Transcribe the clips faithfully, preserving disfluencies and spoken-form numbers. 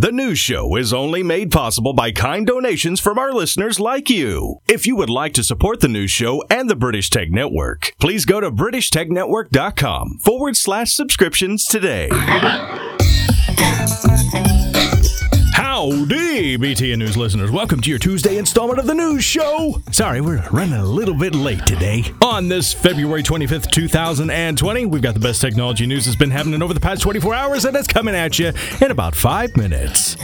The news show is only made possible by kind donations from our listeners like you. If you would like to support the news show and the British Tech Network, please go to british tech network dot com forward slash subscriptions today. Howdy, B T N News listeners. Welcome to your Tuesday installment of the news show. Sorry, we're running a little bit late today. On this February twenty-fifth, two thousand twenty, we've got the best technology news that's been happening over the past twenty-four hours, and it's coming at you in about five minutes.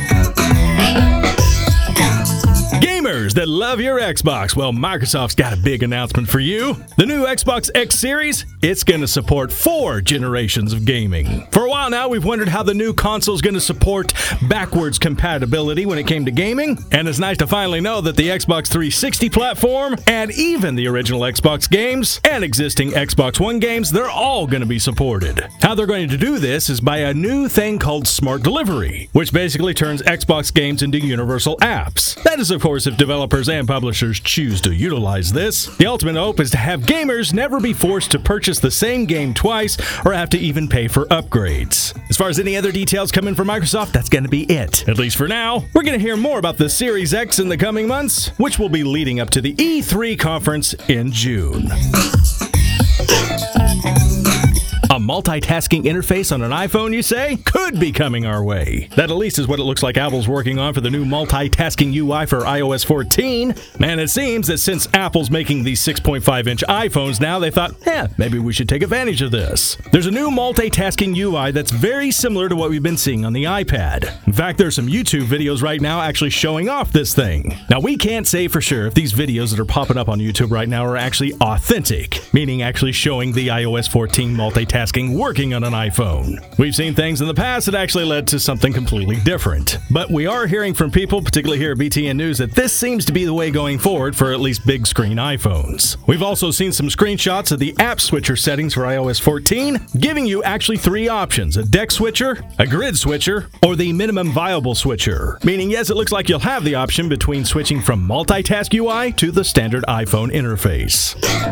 Gamers that love your Xbox, well, Microsoft's got a big announcement for you. The new Xbox X Series, it's going to support four generations of gaming. For a while now, we've wondered how the new console's going to support backwards compatibility when it came to gaming, and it's nice to finally know that the Xbox three sixty platform, and even the original Xbox games, and existing Xbox One games, they're all going to be supported. How they're going to do this is by a new thing called Smart Delivery, which basically turns Xbox games into universal apps. That is, of course, if developers and publishers choose to utilize this. The ultimate hope is to have gamers never be forced to purchase the same game twice or have to even pay for upgrades. As far as any other details coming from Microsoft, that's going to be it. At least for now. We're going to hear more about the Series X in the coming months, which will be leading up to the E three conference in June. A multitasking interface on an iPhone, you say? Could be coming our way. That at least is what it looks like Apple's working on for the new multitasking U I for i O S fourteen. And it seems that since Apple's making these six point five inch iPhones now, they thought, eh, maybe we should take advantage of this. There's a new multitasking U I that's very similar to what we've been seeing on the iPad. In fact, there's some YouTube videos right now actually showing off this thing. Now, we can't say for sure if these videos that are popping up on YouTube right now are actually authentic, meaning actually showing the i O S fourteen multitasking working on an iPhone. We've seen things in the past that actually led to something completely different. But we are hearing from people, particularly here at B T N News, that this seems to be the way going forward for at least big screen iPhones. We've also seen some screenshots of the app switcher settings for i O S fourteen, giving you actually three options: a deck switcher, a grid switcher, or the minimum viable switcher. Meaning, yes, it looks like you'll have the option between switching from multitask U I to the standard iPhone interface.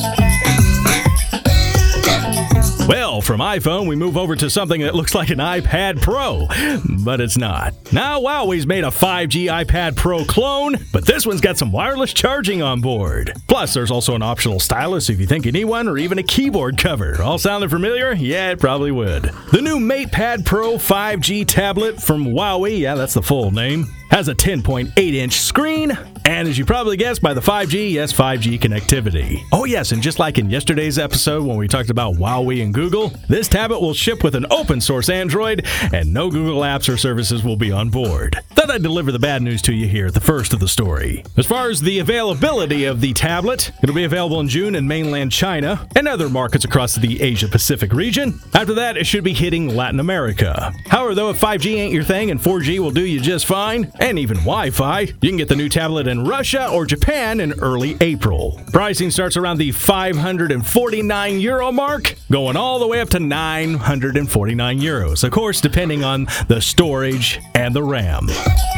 Well, from iPhone, we move over to something that looks like an iPad Pro, but it's not. Now, Huawei's made a five G iPad Pro clone, but this one's got some wireless charging on board. Plus, there's also an optional stylus if you think you need one, or even a keyboard cover. All sounding familiar? Yeah, it probably would. The new MatePad Pro five G tablet from Huawei, yeah, that's the full name, has a ten point eight inch screen, and as you probably guessed by the five G, yes, five G connectivity. Oh yes, and just like in yesterday's episode when we talked about Huawei and Google, this tablet will ship with an open source Android, and no Google apps or services will be on board. Thought I'd deliver the bad news to you here at the first of the story. As far as the availability of the tablet, it'll be available in June in mainland China and other markets across the Asia-Pacific region. After that, it should be hitting Latin America. However, though, if five G ain't your thing and four G will do you just fine, and even Wi-Fi, you can get the new tablet in Russia or Japan in early April. Pricing starts around the five hundred forty-nine euro mark, going all the way up to nine hundred forty-nine euros, of course, depending on the storage and the RAM.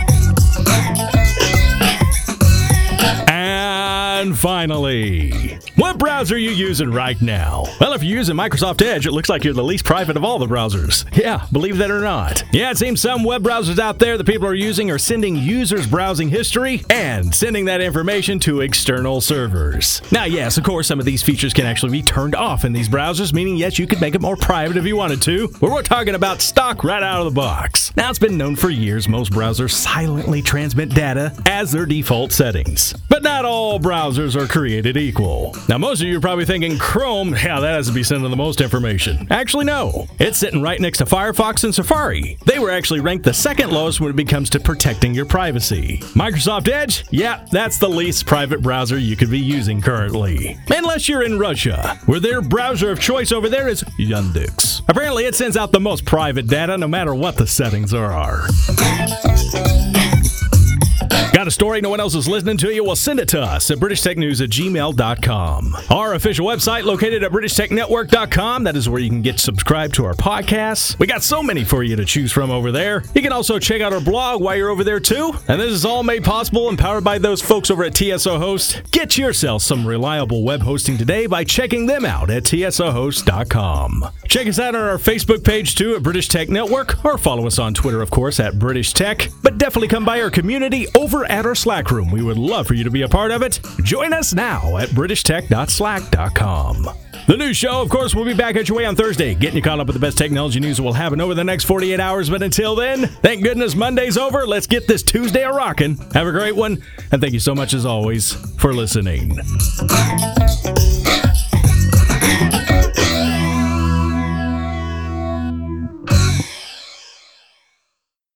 And finally, what browser are you using right now? Well, if you're using Microsoft Edge, it looks like you're the least private of all the browsers. Yeah, believe that or not. Yeah, it seems some web browsers out there that people are using are sending users' browsing history and sending that information to external servers. Now, yes, of course, some of these features can actually be turned off in these browsers, meaning, yes, you could make it more private if you wanted to, but we're talking about stock right out of the box. Now, it's been known for years most browsers silently transmit data as their default settings. But not all browsers are created equal. Now, most of you are probably thinking Chrome, yeah, that has to be sending the most information. Actually, no. It's sitting right next to Firefox and Safari. They were actually ranked the second lowest when it comes to protecting your privacy. Microsoft Edge, yeah, that's the least private browser you could be using currently. Unless you're in Russia, where their browser of choice over there is Yandex. Apparently, it sends out the most private data no matter what the settings are. Got got a story no one else is listening to you? Well, send it to us at british tech news at gmail dot com. Our official website located at british tech network dot com. That is where you can get subscribed to our podcasts. We got so many for you to choose from over there. You can also check out our blog while you're over there too. And this is all made possible and powered by those folks over at T S O Host. Get yourself some reliable web hosting today by checking them out at T S O host dot com. Check us out on our Facebook page too at British Tech Network, or follow us on Twitter, of course, at British Tech. But definitely come by our community over at our Slack room. We would love for you to be a part of it. Join us now at british tech dot slack dot com. The new show, of course, will be back at your way on Thursday, getting you caught up with the best technology news that will happen over the next forty-eight hours. But until then, thank goodness Monday's over. Let's get this Tuesday a rockin'. Have a great one, and thank you so much, as always, for listening.